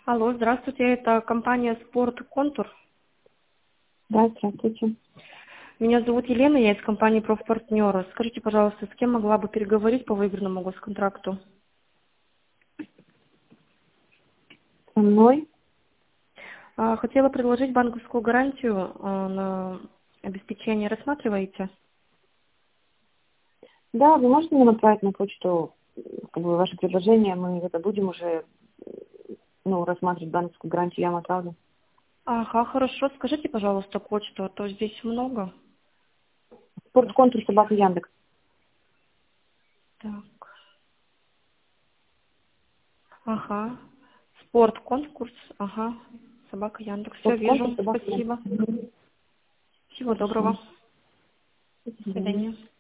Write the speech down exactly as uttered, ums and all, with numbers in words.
Алло, здравствуйте, это компания «Спорт Контур». Да, здравствуйте. Меня зовут Елена, я из компании «Профпартнеры». Скажите, пожалуйста, с кем могла бы переговорить по выигранному госконтракту? Со мной? А, Хотела предложить банковскую гарантию а, на обеспечение. Рассматриваете? Да, вы можете мне направить на почту как бы, ваше предложение, мы это будем уже ну, рассматривать банковскую гарантию, я вам отправлю. Ага, хорошо. Скажите, пожалуйста, почту, а то здесь много. Спортконтур собака Яндекс. Так. Ага. Спорт, конкурс. Ага. Собака Яндекс. Все Спортконтур вижу. собака Яндекс. Спасибо. Мгм. Всего Хорошо. доброго. До До свидания. свидания.